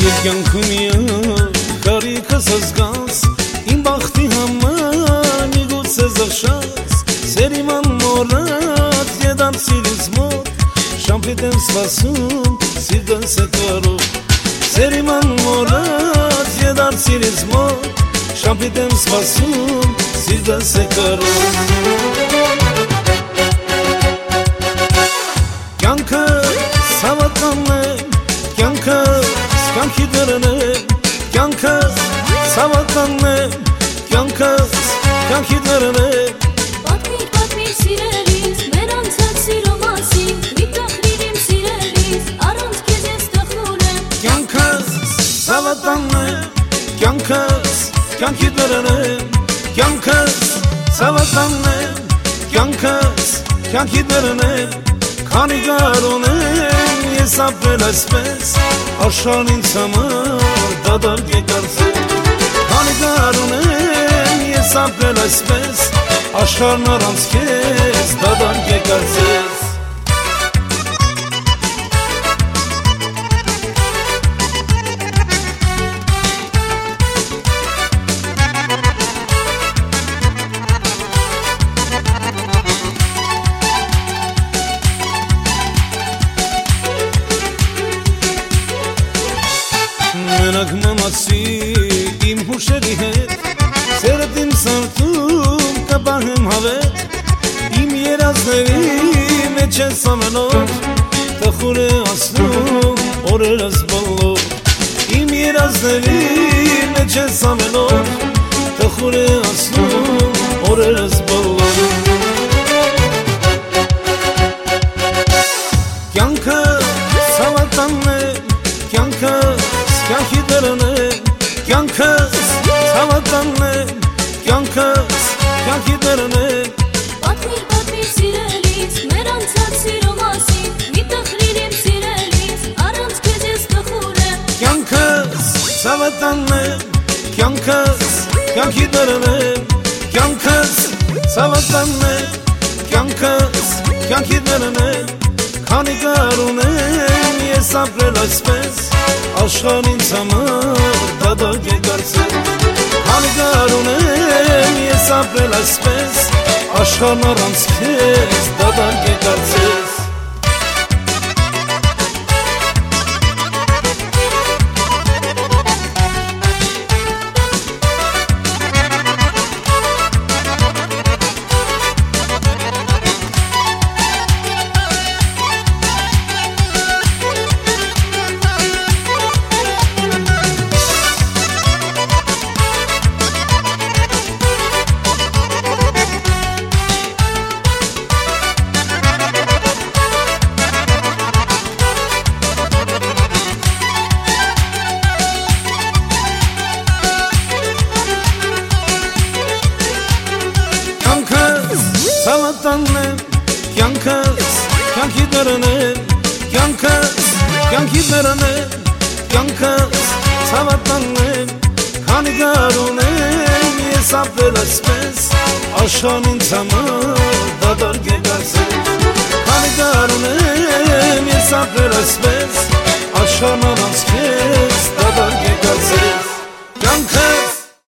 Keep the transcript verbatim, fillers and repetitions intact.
Երկյանքումիա կարիքս զգաս իմ բախտի համար միգուցե զղշաս սերիման մորած եդամ սիրուց մոտ շամպիտ եմ սպասում սիրտս է կարով սերիման մորած եդամ սիրուց մոտ շամպիտ եմ սպասում սիրտս է կարով կյանքը սավատան է կյանքը Կյանքի դրն է, կյանքս սավական է, կյանքս կյանքի դրն է Պատմիր, պատմիր սիրելիս, մեր անցած սիրո մասին Մի տխրիր իմ սիրելիս, առանց քեզ ես տխուր եմ Կյանքս սավական է, կյանքս կյանքի դրն է Կյանքս սավական է, կյանքս կյանքի դրն է Քանի գարուն եմ ես ապրել այսպես Աշխարհն ինձ համար դադարք է կարծել Քանի գարուն եմ ես ապրել այսպես Աշխարհն առանց քեզ դադարք է կարծել Մենակ մամացի իմ հուշերի հետ Սերդ իմ սարդում կպահեմ հավետ Իմ երազների մեջ ես ամենոր Տխուր է ասնում օրերս բոլոր Իմ երազների մեջ ես ամենոր Տխուր է ասնում օրերս բոլոր Կյանքը սավատան է, կյանքը Կյանքի դրն է, կյանքս ցավական է, կյանքս կյանքի դրն է Պատմիր, պատմիր սիրելիս, մեր անցած սիրո մասին Մի տխրիր իմ սիրելիս, առանց քեզ ես տխուր եմ Կյանքս ցավական է, կյանքս կյանքի դրն է Կյանքս ցավական է, կյանքս կյանքի դրն է Քանի գարուն եմ ես ապրել այսպես Աշխարհն ինձ համար դադարք է կարծել Քանի գարուն եմ ես ապրել այսպես Աշխարհն առանց քեզ դադարք է կարծել Ցավատան է, կյանքս կյանքի դրն է Կյանքս կյանքի դրն է Կյանքս ցավատան է Քանի գարուն եմ ես ապրել այսպես Աշխարհն ինձ համար դադարք է կարծել Քանի գարուն եմ ես ապրել այսպես